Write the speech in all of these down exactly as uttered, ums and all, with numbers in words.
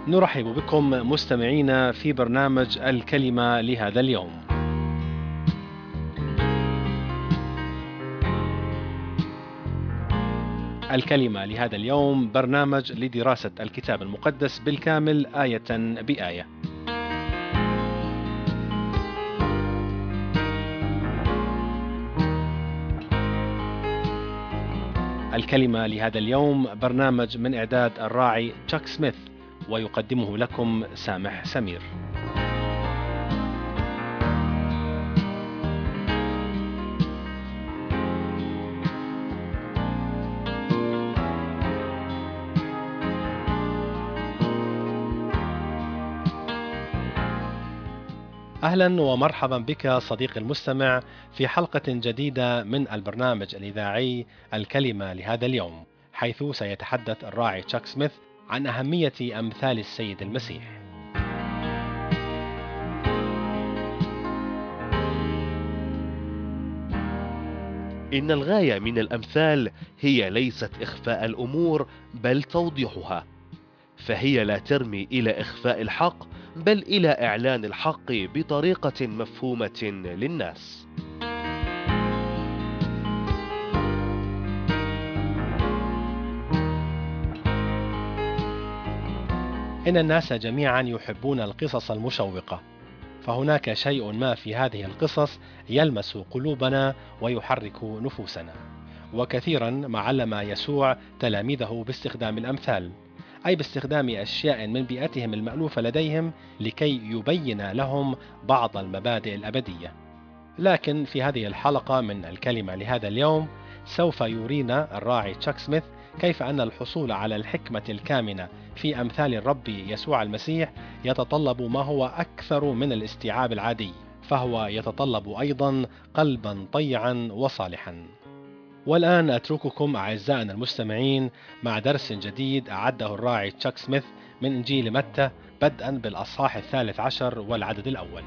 نرحب بكم مستمعينا في برنامج الكلمة لهذا اليوم. الكلمة لهذا اليوم برنامج لدراسة الكتاب المقدس بالكامل آية بآية. الكلمة لهذا اليوم برنامج من إعداد الراعي تشاك سميث، ويقدمه لكم سامح سمير. أهلا ومرحبا بك صديقي المستمع في حلقة جديدة من البرنامج الإذاعي الكلمة لهذا اليوم، حيث سيتحدث الراعي تشاك سميث عن أهمية أمثال السيد المسيح. إن الغاية من الأمثال هي ليست إخفاء الأمور بل توضيحها، فهي لا ترمي إلى إخفاء الحق بل إلى إعلان الحق بطريقة مفهومة للناس. إن الناس جميعا يحبون القصص المشوقة، فهناك شيء ما في هذه القصص يلمس قلوبنا ويحرك نفوسنا. وكثيرا ما علم يسوع تلاميذه باستخدام الأمثال، أي باستخدام أشياء من بيئتهم المألوفة لديهم لكي يبين لهم بعض المبادئ الأبدية. لكن في هذه الحلقة من الكلمة لهذا اليوم سوف يرينا الراعي تشاك سميث كيف أن الحصول على الحكمة الكامنة في أمثال الرب يسوع المسيح يتطلب ما هو أكثر من الاستيعاب العادي، فهو يتطلب أيضا قلبا طيعا وصالحا. والآن أترككم أعزائنا المستمعين مع درس جديد أعده الراعي تشاك سميث من إنجيل متى، بدءا بالأصحاح الثالث عشر والعدد الأول.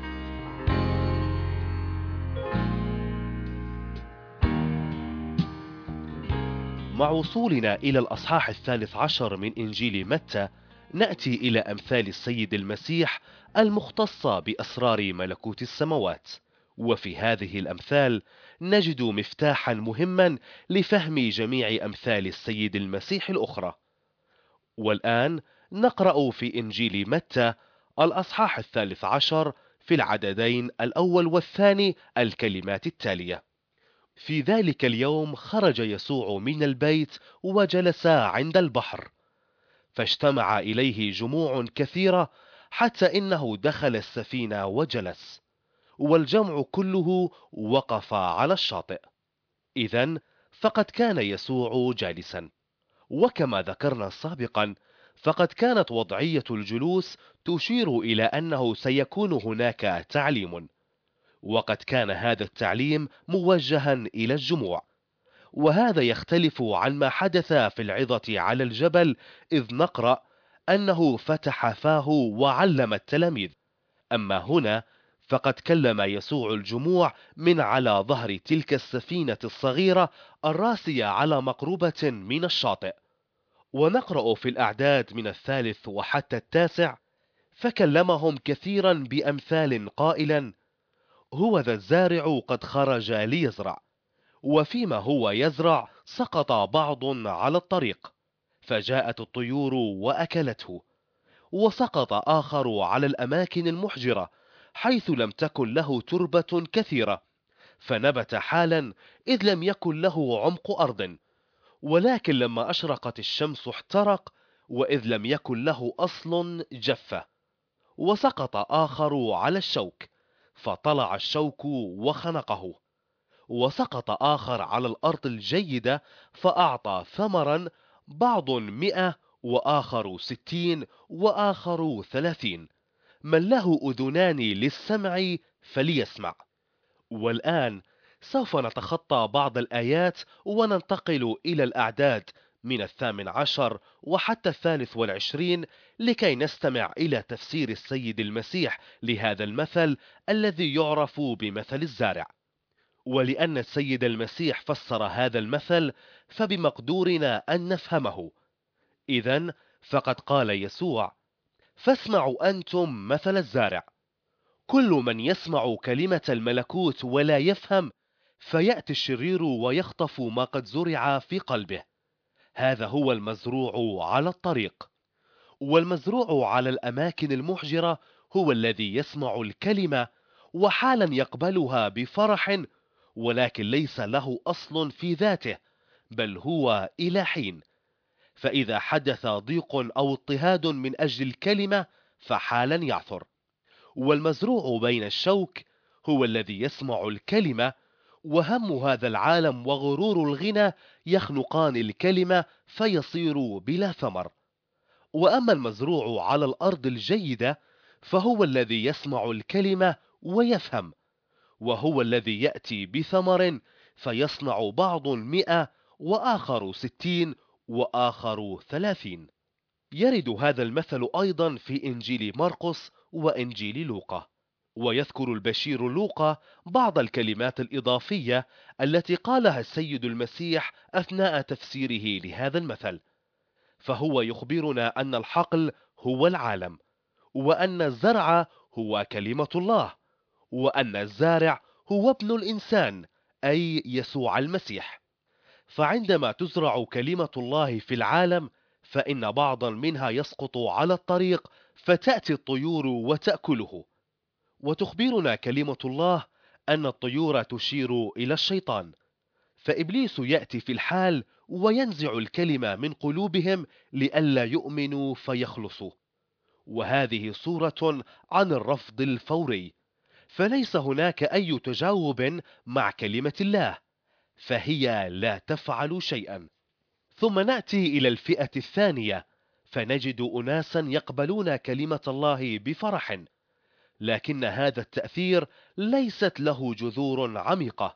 مع وصولنا إلى الأصحاح الثالث عشر من إنجيل متى، نأتي إلى أمثال السيد المسيح المختصة بأسرار ملكوت السماوات. وفي هذه الأمثال نجد مفتاحا مهما لفهم جميع أمثال السيد المسيح الأخرى. والآن نقرأ في إنجيل متى الأصحاح الثالث عشر في العددين الأول والثاني الكلمات التالية: في ذلك اليوم خرج يسوع من البيت وجلس عند البحر، فاجتمع إليه جموع كثيرة حتى إنه دخل السفينة وجلس، والجمع كله وقف على الشاطئ. إذن فقد كان يسوع جالسا. وكما ذكرنا سابقا، فقد كانت وضعية الجلوس تشير إلى أنه سيكون هناك تعليم، وقد كان هذا التعليم موجها إلى الجموع. وهذا يختلف عن ما حدث في العظة على الجبل، إذ نقرأ أنه فتح فاه وعلم التلاميذ. أما هنا فقد كلم يسوع الجموع من على ظهر تلك السفينة الصغيرة الراسية على مقربة من الشاطئ. ونقرأ في الأعداد من الثالث وحتى التاسع: فكلمهم كثيرا بأمثال قائلا: هو ذا الزارع قد خرج ليزرع، وفيما هو يزرع سقط بعض على الطريق، فجاءت الطيور وأكلته. وسقط آخر على الأماكن المحجرة حيث لم تكن له تربة كثيرة، فنبت حالا إذ لم يكن له عمق أرض، ولكن لما أشرقت الشمس احترق، وإذ لم يكن له أصل جف. وسقط آخر على الشوك، فطلع الشوك وخنقه. وسقط آخر على الأرض الجيدة، فأعطى ثمرا، بعض مئة وآخر ستين وآخر ثلاثين. من له أذنان للسمع فليسمع. والآن سوف نتخطى بعض الآيات وننتقل إلى الأعداد من الثامن عشر وحتى الثالث والعشرين لكي نستمع إلى تفسير السيد المسيح لهذا المثل الذي يعرف بمثل الزارع. ولأن السيد المسيح فسر هذا المثل فبمقدورنا أن نفهمه. إذن فقد قال يسوع: فاسمعوا أنتم مثل الزارع. كل من يسمع كلمة الملكوت ولا يفهم، فيأتي الشرير ويخطف ما قد زرع في قلبه. هذا هو المزروع على الطريق. والمزروع على الأماكن المحجرة هو الذي يسمع الكلمة وحالا يقبلها بفرح، ولكن ليس له أصل في ذاته، بل هو إلى حين. فإذا حدث ضيق أو اضطهاد من أجل الكلمة فحالا يعثر. والمزروع بين الشوك هو الذي يسمع الكلمة، وهم هذا العالم وغرور الغنى يخنقان الكلمة فيصير بلا ثمر. وأما المزروع على الأرض الجيدة فهو الذي يسمع الكلمة ويفهم، وهو الذي يأتي بثمر، فيصنع بعض مئة وآخر ستين وآخر ثلاثين. يرد هذا المثل أيضا في إنجيل مرقس وإنجيل لوقا. ويذكر البشير لوقا بعض الكلمات الإضافية التي قالها السيد المسيح أثناء تفسيره لهذا المثل. فهو يخبرنا أن الحقل هو العالم، وأن الزرع هو كلمة الله، وأن الزارع هو ابن الإنسان أي يسوع المسيح. فعندما تزرع كلمة الله في العالم فإن بعضا منها يسقط على الطريق فتأتي الطيور وتأكله. وتخبرنا كلمة الله أن الطيور تشير إلى الشيطان، فإبليس يأتي في الحال وينزع الكلمة من قلوبهم لئلا يؤمنوا فيخلصوا. وهذه صورة عن الرفض الفوري، فليس هناك أي تجاوب مع كلمة الله، فهي لا تفعل شيئا. ثم نأتي إلى الفئة الثانية، فنجد أناسا يقبلون كلمة الله بفرح، لكن هذا التأثير ليست له جذور عميقة.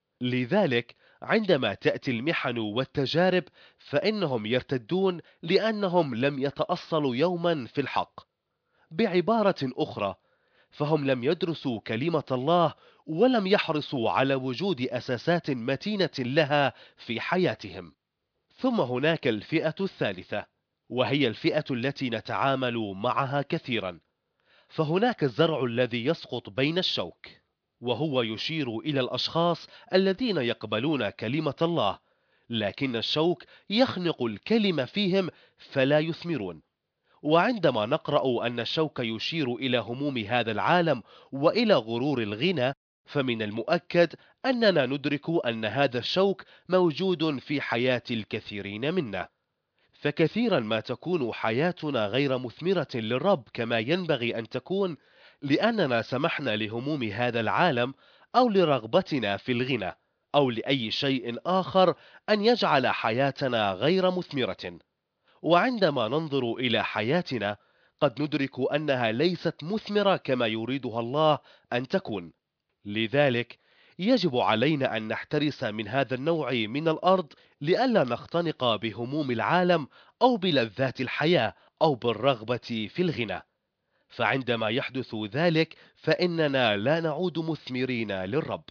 لذلك عندما تأتي المحن والتجارب فإنهم يرتدون لأنهم لم يتأصلوا يوما في الحق. بعبارة أخرى، فهم لم يدرسوا كلمة الله ولم يحرصوا على وجود أساسات متينة لها في حياتهم. ثم هناك الفئة الثالثة، وهي الفئة التي نتعامل معها كثيرا. فهناك الزرع الذي يسقط بين الشوك، وهو يشير إلى الأشخاص الذين يقبلون كلمة الله، لكن الشوك يخنق الكلمة فيهم فلا يثمرون. وعندما نقرأ أن الشوك يشير إلى هموم هذا العالم وإلى غرور الغنى، فمن المؤكد أننا ندرك أن هذا الشوك موجود في حياة الكثيرين منا. فكثيرا ما تكون حياتنا غير مثمرة للرب كما ينبغي أن تكون، لأننا سمحنا لهموم هذا العالم أو لرغبتنا في الغنى أو لأي شيء آخر أن يجعل حياتنا غير مثمرة. وعندما ننظر إلى حياتنا قد ندرك أنها ليست مثمرة كما يريدها الله أن تكون. لذلك يجب علينا أن نحترس من هذا النوع من الأرض لئلا نختنق بهموم العالم أو بلذات الحياة أو بالرغبة في الغنى. فعندما يحدث ذلك فإننا لا نعود مثمرين للرب.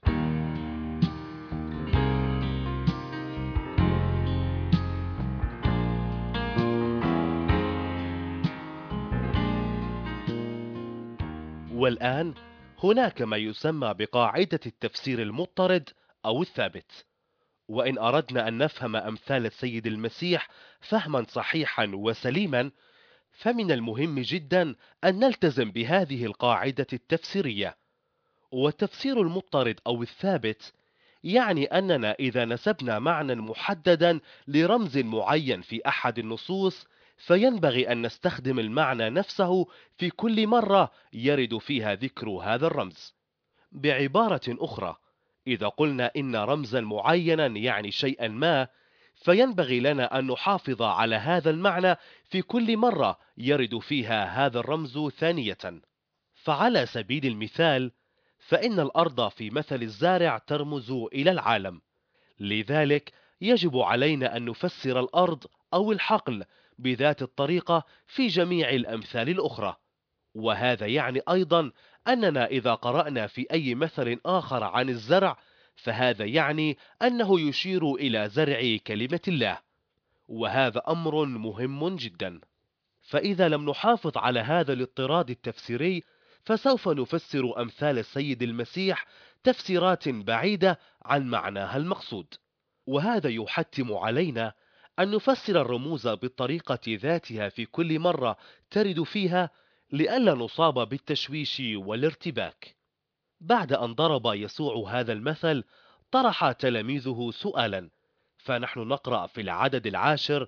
والآن هناك ما يسمى بقاعدة التفسير المضطرد أو الثابت. وإن أردنا أن نفهم أمثال السيد المسيح فهما صحيحا وسليما، فمن المهم جدا أن نلتزم بهذه القاعدة التفسيرية. والتفسير المضطرد أو الثابت يعني أننا إذا نسبنا معنى محددا لرمز معين في أحد النصوص فينبغي أن نستخدم المعنى نفسه في كل مرة يرد فيها ذكر هذا الرمز. بعبارة أخرى، إذا قلنا إن رمزا معينا يعني شيئا ما، فينبغي لنا أن نحافظ على هذا المعنى في كل مرة يرد فيها هذا الرمز ثانية. فعلى سبيل المثال، فإن الأرض في مثل الزارع ترمز إلى العالم، لذلك يجب علينا أن نفسر الأرض أو الحقل بذات الطريقة في جميع الأمثال الأخرى. وهذا يعني أيضا أننا إذا قرأنا في أي مثل آخر عن الزرع فهذا يعني أنه يشير إلى زرع كلمة الله، وهذا أمر مهم جدا. فإذا لم نحافظ على هذا الاضطراد التفسيري فسوف نفسر أمثال السيد المسيح تفسيرات بعيدة عن معناها المقصود، وهذا يحتم علينا أن نفسر الرموز بالطريقة ذاتها في كل مرة ترد فيها لئلا نصاب بالتشويش والارتباك. بعد أن ضرب يسوع هذا المثل طرح تلاميذه سؤالا، فنحن نقرأ في العدد العاشر: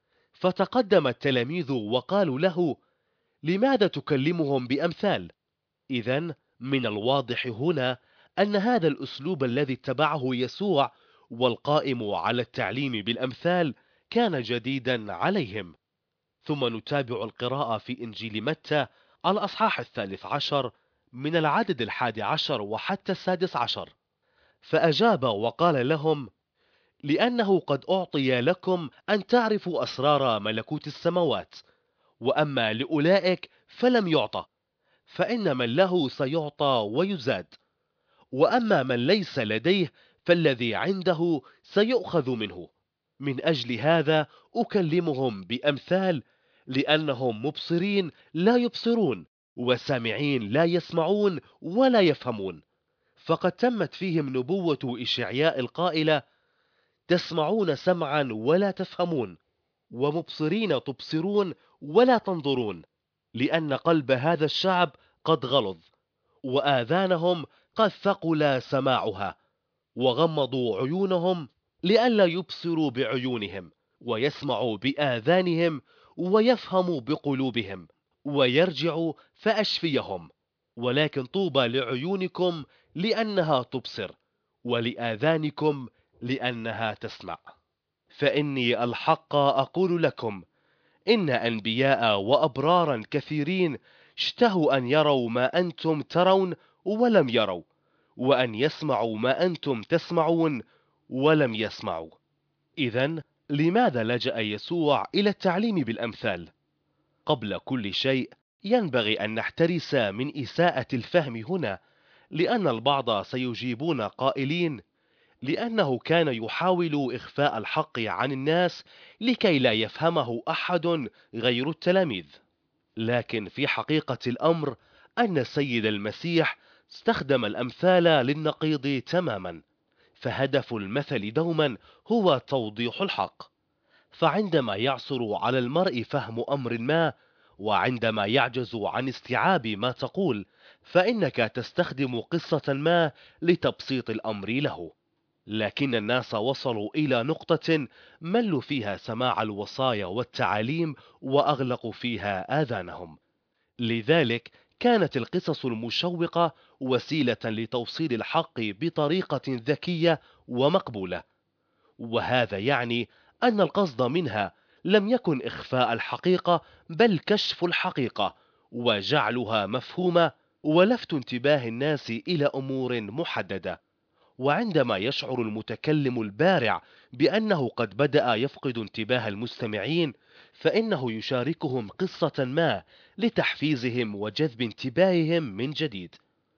فتقدم التلاميذ وقالوا له: لماذا تكلمهم بأمثال؟ إذن من الواضح هنا أن هذا الأسلوب الذي اتبعه يسوع والقائم على التعليم بالأمثال كان جديدا عليهم. ثم نتابع القراءة في إنجيل متى الأصحاح الثالث عشر من العدد الحادي عشر وحتى السادس عشر. فأجاب وقال لهم: لأنه قد أعطي لكم أن تعرفوا أسرار ملكوت السماوات، وأما لأولئك فلم يعطى، فإن من له سيعطى ويزاد، وأما من ليس لديه فالذي عنده سيؤخذ منه. من أجل هذا أكلمهم بأمثال، لأنهم مبصرين لا يبصرون، وسامعين لا يسمعون ولا يفهمون. فقد تمت فيهم نبوة إشعياء القائلة: تسمعون سمعا ولا تفهمون، ومبصرين تبصرون ولا تنظرون، لأن قلب هذا الشعب قد غلظ، وآذانهم قد ثقل سماعها، وغمضوا عيونهم لئلا يبصروا بعيونهم، ويسمعوا بآذانهم، ويفهموا بقلوبهم، ويرجعوا فأشفيهم. ولكن طوبى لعيونكم لأنها تبصر، ولآذانكم لأنها تسمع. فإني الحق أقول لكم إن أنبياء وأبرارا كثيرين اشتهوا أن يروا ما أنتم ترون ولم يروا، وأن يسمعوا ما أنتم تسمعون ولم يسمعوا. إذن لماذا لجأ يسوع إلى التعليم بالأمثال؟ قبل كل شيء ينبغي أن نحترس من إساءة الفهم هنا، لأن البعض سيجيبون قائلين: لأنه كان يحاول إخفاء الحق عن الناس لكي لا يفهمه أحد غير التلاميذ. لكن في حقيقة الأمر أن السيد المسيح استخدم الأمثال للنقيض تماما، فهدف المثل دوما هو توضيح الحق. فعندما يعثر على المرء فهم أمر ما، وعندما يعجز عن استيعاب ما تقول، فإنك تستخدم قصة ما لتبسيط الأمر له. لكن الناس وصلوا إلى نقطة ملوا فيها سماع الوصايا والتعاليم، وأغلقوا فيها آذانهم. لذلك كانت القصص المشوقة وسيلة لتوصيل الحق بطريقة ذكية ومقبولة، وهذا يعني أن القصد منها لم يكن إخفاء الحقيقة، بل كشف الحقيقة وجعلها مفهومة، ولفت انتباه الناس إلى أمور محددة. وعندما يشعر المتكلم البارع بأنه قد بدأ يفقد انتباه المستمعين، فإنه يشاركهم قصة ما لتحفيزهم وجذب انتباههم من جديد.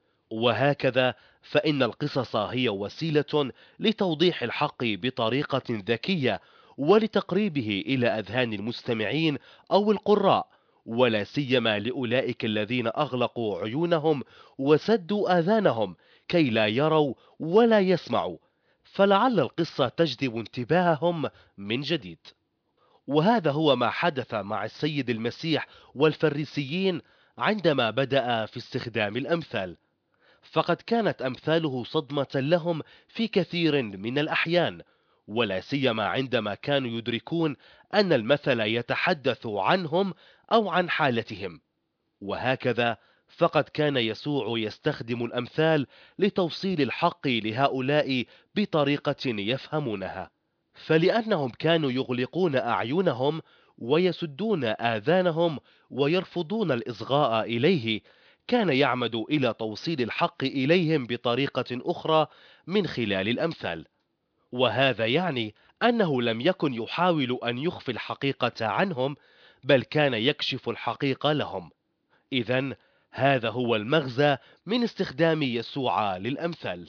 وهكذا فإن القصص هي وسيلة لتوضيح الحق بطريقة ذكية، ولتقريبه إلى أذهان المستمعين أو القراء، ولا سيما لأولئك الذين أغلقوا عيونهم وسدوا آذانهم كي لا يروا ولا يسمعوا، فلعل القصة تجذب انتباههم من جديد. وهذا هو ما حدث مع السيد المسيح والفريسيين عندما بدأ في استخدام الأمثال، فقد كانت أمثاله صدمة لهم في كثير من الأحيان، ولا سيما عندما كانوا يدركون أن المثل يتحدث عنهم أو عن حالتهم. وهكذا فقد كان يسوع يستخدم الأمثال لتوصيل الحق لهؤلاء بطريقة يفهمونها، فلأنهم كانوا يغلقون أعينهم ويسدون آذانهم ويرفضون الإصغاء إليه، كان يعمد إلى توصيل الحق إليهم بطريقة أخرى من خلال الأمثال. وهذا يعني أنه لم يكن يحاول أن يخفي الحقيقة عنهم، بل كان يكشف الحقيقة لهم. إذن هذا هو المغزى من استخدام يسوع للأمثال.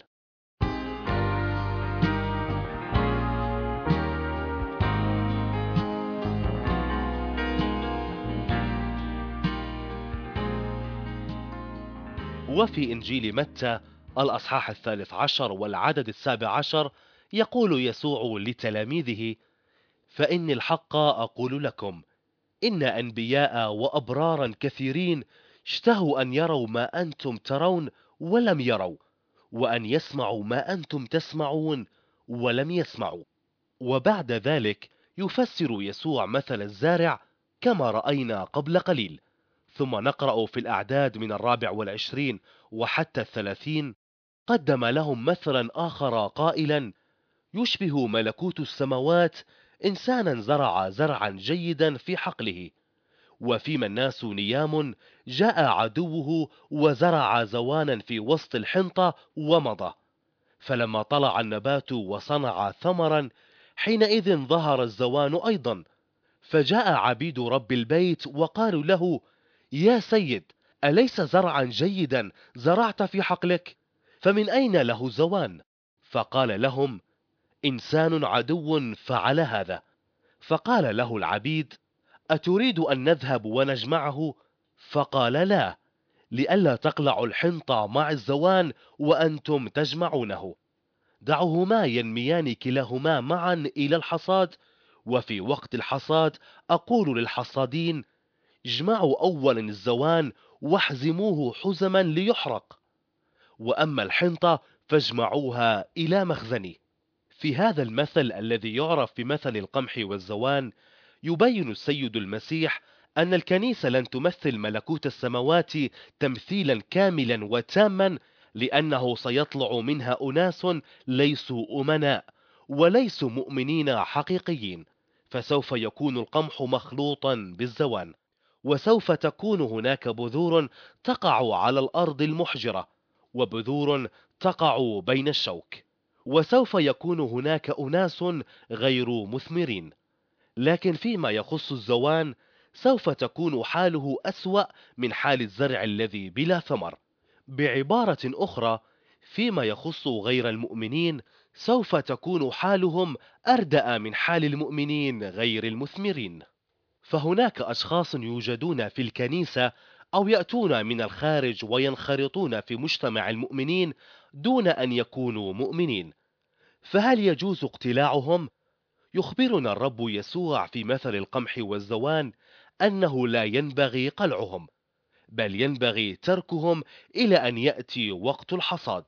وفي إنجيل متى الأصحاح الثالث عشر والعدد السابع عشر يقول يسوع لتلاميذه: فإني الحق أقول لكم إن أنبياء وأبرارا كثيرين اشتهوا أن يروا ما أنتم ترون ولم يروا، وأن يسمعوا ما أنتم تسمعون ولم يسمعوا. وبعد ذلك يفسر يسوع مثل الزارع كما رأينا قبل قليل. ثم نقرأ في الأعداد من الرابع والعشرين وحتى الثلاثين: قدم لهم مثلا آخر قائلا: يشبه ملكوت السماوات إنسانا زرع زرعا جيدا في حقله، وفيما الناس نيام جاء عدوه وزرع زوانا في وسط الحنطة ومضى. فلما طلع النبات وصنع ثمرا، حينئذ ظهر الزوان أيضا. فجاء عبيد رب البيت وقالوا له: يا سيد، أليس زرعا جيدا زرعت في حقلك؟ فمن أين له زوان؟ فقال لهم: إنسان عدو فعل هذا. فقال له العبيد: أتريد أن نذهب ونجمعه؟ فقال: لا، لئلا تقلعوا الحنطة مع الزوان وأنتم تجمعونه. دعوهما ينميان كلاهما معا إلى الحصاد، وفي وقت الحصاد أقول للحصادين: اجمعوا أولا الزوان واحزموه حزما ليحرق، وأما الحنطة فاجمعوها إلى مخزني. في هذا المثل الذي يعرف بمثل القمح والزوان، يبين السيد المسيح أن الكنيسة لن تمثل ملكوت السماوات تمثيلا كاملا وتاما، لأنه سيطلع منها أناس ليسوا أمناء وليسوا مؤمنين حقيقيين، فسوف يكون القمح مخلوطا بالزوان، وسوف تكون هناك بذور تقع على الأرض المحجرة، وبذور تقع بين الشوك، وسوف يكون هناك أناس غير مثمرين. لكن فيما يخص الزوان، سوف تكون حاله أسوأ من حال الزرع الذي بلا ثمر. بعبارة أخرى، فيما يخص غير المؤمنين، سوف تكون حالهم أردأ من حال المؤمنين غير المثمرين. فهناك أشخاص يوجدون في الكنيسة أو يأتون من الخارج وينخرطون في مجتمع المؤمنين دون أن يكونوا مؤمنين، فهل يجوز اقتلاعهم؟ يخبرنا الرب يسوع في مثل القمح والزوان أنه لا ينبغي قلعهم، بل ينبغي تركهم إلى أن يأتي وقت الحصاد.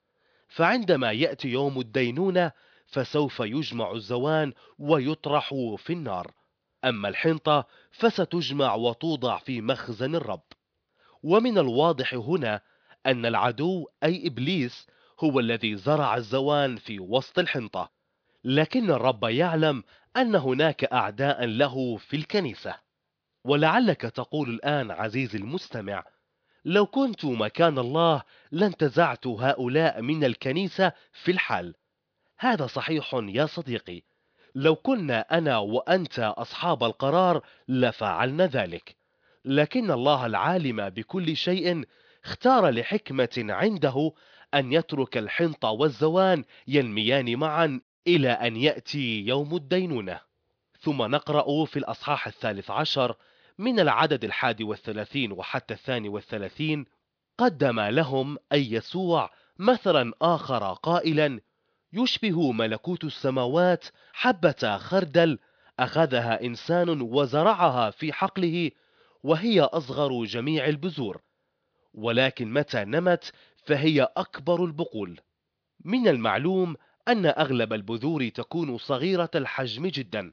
فعندما يأتي يوم الدينونة فسوف يجمع الزوان ويطرح في النار، أما الحنطة فستجمع وتوضع في مخزن الرب. ومن الواضح هنا أن العدو أي إبليس هو الذي زرع الزوان في وسط الحنطة، لكن الرب يعلم أن هناك أعداء له في الكنيسة. ولعلك تقول الآن عزيزي المستمع: لو كنت مكان الله لانتزعت هؤلاء من الكنيسة في الحال. هذا صحيح يا صديقي، لو كنا أنا وأنت أصحاب القرار لفعلنا ذلك، لكن الله العالم بكل شيء اختار لحكمة عنده أن يترك الحنطة والزوان ينميان معا إلى أن يأتي يوم الدينونة. ثم نقرأ في الأصحاح الثالث عشر من العدد الحادي والثلاثين وحتى الثاني والثلاثين: قدم لهم أي يسوع مثلا آخر قائلا: يشبه ملكوت السماوات حبة خردل أخذها إنسان وزرعها في حقله، وهي أصغر جميع البذور، ولكن متى نمت فهي أكبر البقول. من المعلوم أن أغلب البذور تكون صغيرة الحجم جدا،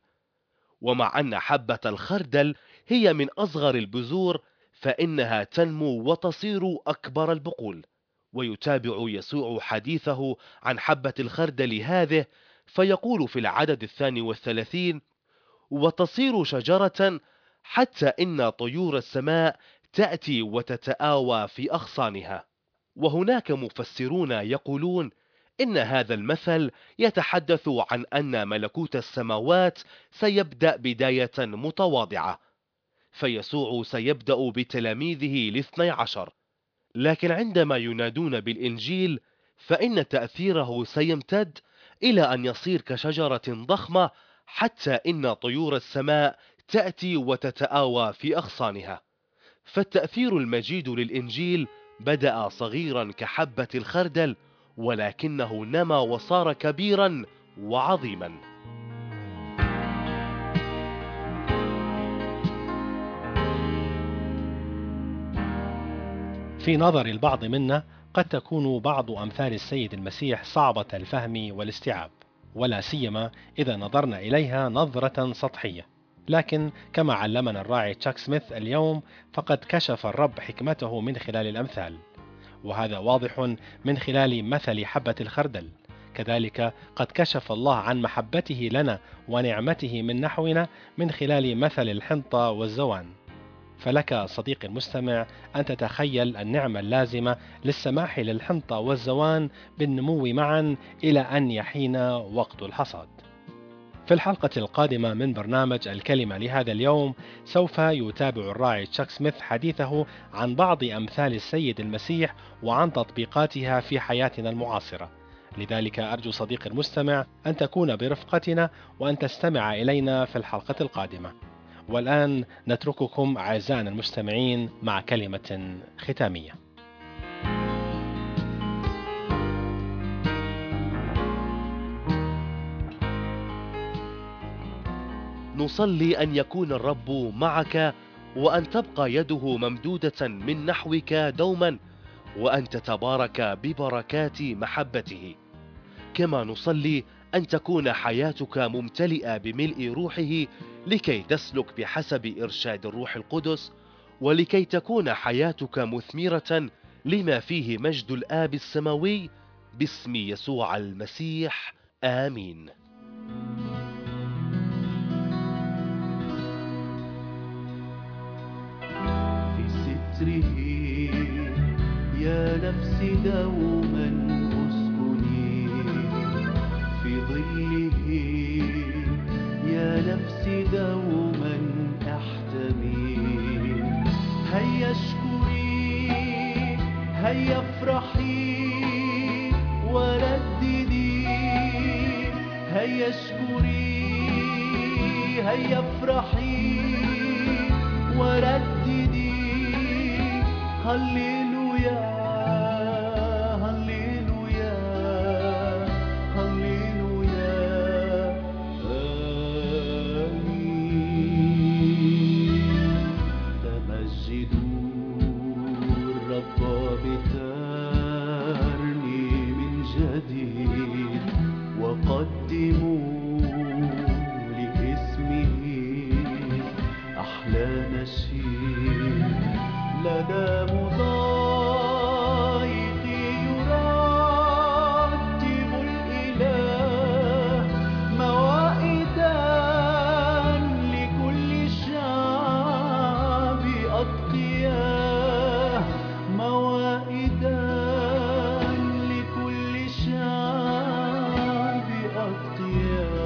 ومع أن حبة الخردل هي من أصغر البذور فإنها تنمو وتصير أكبر البقول. ويتابع يسوع حديثه عن حبة الخردل هذه فيقول في العدد الثاني والثلاثين: وتصير شجرة حتى إن طيور السماء تأتي وتتآوى في أغصانها. وهناك مفسرون يقولون إن هذا المثل يتحدث عن أن ملكوت السماوات سيبدأ بداية متواضعة، فيسوع سيبدأ بتلاميذه الاثني عشر، لكن عندما ينادون بالإنجيل فإن تأثيره سيمتد إلى أن يصير كشجرة ضخمة حتى إن طيور السماء تأتي وتتآوى في أغصانها. فالتأثير المجيد للإنجيل بدأ صغيرا كحبة الخردل، ولكنه نما وصار كبيرا وعظيما. في نظر البعض منا قد تكون بعض أمثال السيد المسيح صعبة الفهم والاستيعاب، ولا سيما إذا نظرنا إليها نظرة سطحية. لكن كما علمنا الراعي تشاك سميث اليوم، فقد كشف الرب حكمته من خلال الأمثال، وهذا واضح من خلال مثل حبة الخردل. كذلك قد كشف الله عن محبته لنا ونعمته من نحونا من خلال مثل الحنطة والزوان. فلك صديقي المستمع أن تتخيل النعمة اللازمة للسماح للحنطة والزوان بالنمو معا إلى أن يحين وقت الحصاد. في الحلقة القادمة من برنامج الكلمة لهذا اليوم، سوف يتابع الراعي تشاك سميث حديثه عن بعض أمثال السيد المسيح وعن تطبيقاتها في حياتنا المعاصرة. لذلك أرجو صديقي المستمع أن تكون برفقتنا وأن تستمع إلينا في الحلقة القادمة. والآن نترككم أعزائنا المستمعين مع كلمة ختامية. نصلي أن يكون الرب معك، وأن تبقى يده ممدودة من نحوك دوما، وأن تتبارك ببركات محبته. كما نصلي أن تكون حياتك ممتلئة بملء روحه، لكي تسلك بحسب إرشاد الروح القدس، ولكي تكون حياتك مثمرة لما فيه مجد الآب السماوي، باسم يسوع المسيح، آمين. في ستره يا نفسي دوما اسكني، في ظله يا نفسي دوما احتمي. هيا اشكري، هيا افرحي ورددي، هيا اشكري، هيا افرحي ورددي. هللويا هللويا هللويا آمين. تمجدوا الرب بترنيم جديد، وقدموا لاسمه أحلى نشيد. لدى مضايق يرتب الإله موائدا لكل الشعب أتقياء، موائدا لكل الشعب أتقياء.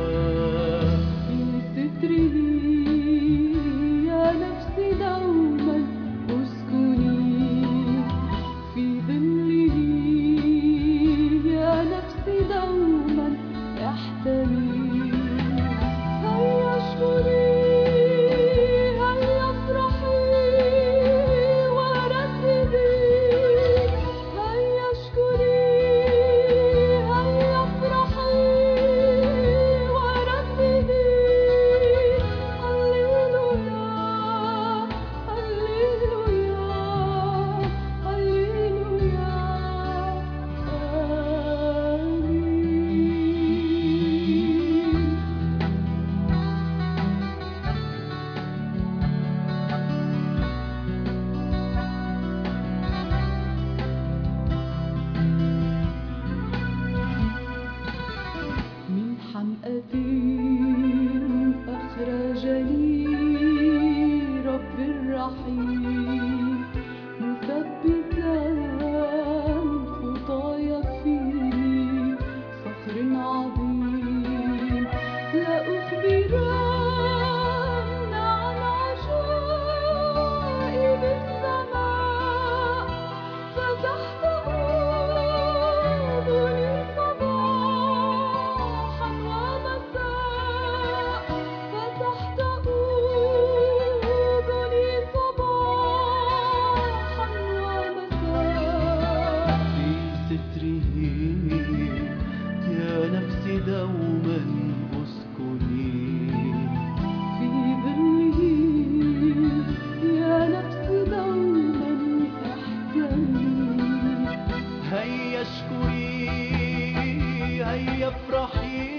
افرحي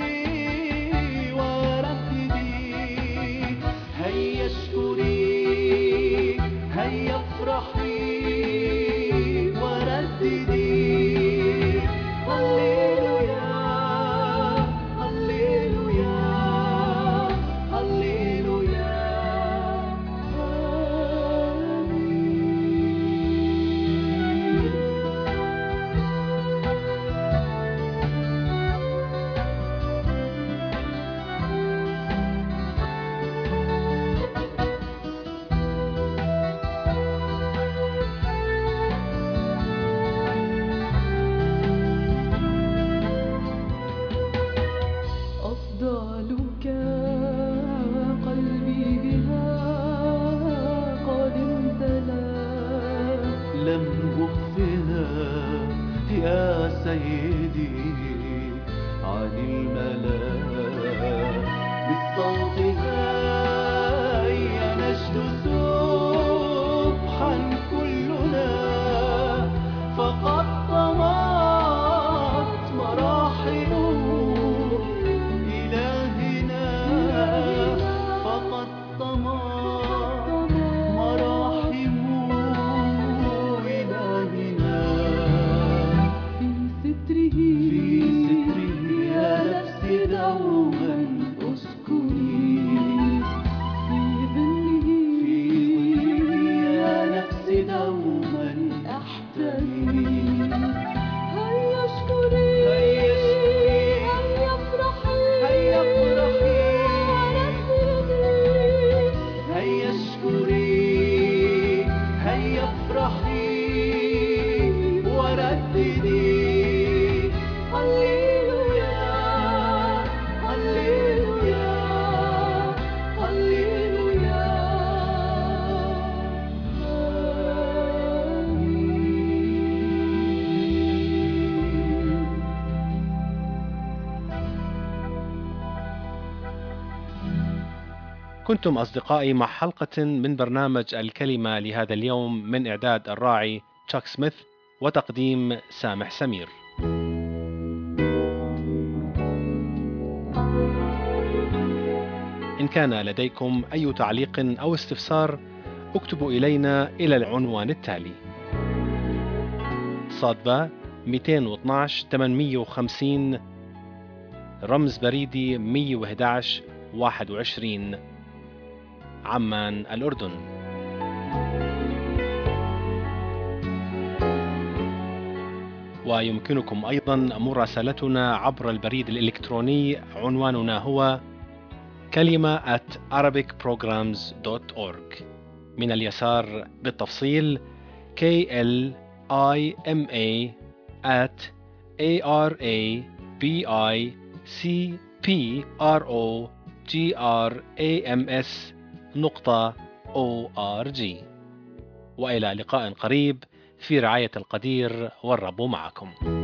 ورددي، هيا اشكري، هيا افرحي ورددي. هللويا هللويا هللويا أفضلك قلبي بها قد امتلأ، لم أخفها يا سيدي عن الملا. بالصوت هيا نشد سبحا كلنا، فقد طمت مراحله إلهنا، فقد طمت مراحمه إلهنا. في ستره في ستره يا نفسي دوما اسكني، في ظله في ظله يا نفسي دوما احتمي. هيا اشكري هيا اشكري هيا افرحي هيا افرحي ورددي، هيا اشكري هيا افرحي ورددي. هللويا هللويا هللويا آمين. كنتم أصدقائي مع حلقة من برنامج الكلمة لهذا اليوم، من إعداد الراعي تشاك سميث وتقديم سامح سمير. إن كان لديكم أي تعليق أو استفسار اكتبوا إلينا إلى العنوان التالي: صادبة مئتين واثناشر ثمانمئة وخمسين، رمز بريدي مئة وأحد عشر واحد وعشرين، عمان الأردن. ويمكنكم أيضا مراسلتنا عبر البريد الإلكتروني، عنواننا هو كلمة at arabic programs dot org. من اليسار بالتفصيل K L I M A at A R A B I C P R O G R A M S نقطة O R G. وإلى لقاء قريب في رعاية القدير، والرب معكم.